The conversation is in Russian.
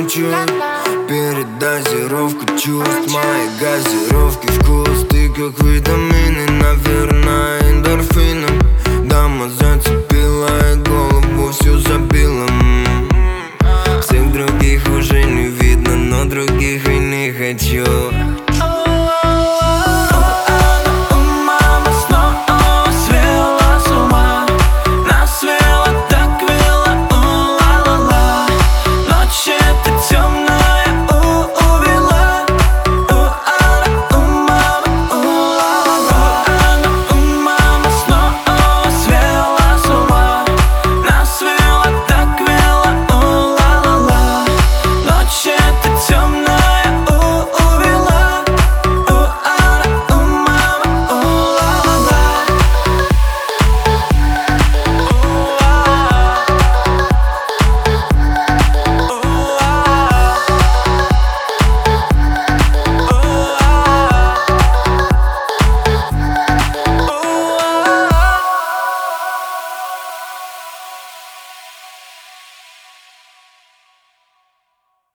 хочу. Передозировка чувств, мои газировки вкус. Ты как витамины, наверное, эндорфином. Дама зацепила и голову всю забила. Всех других уже не видно, но других и не хочу.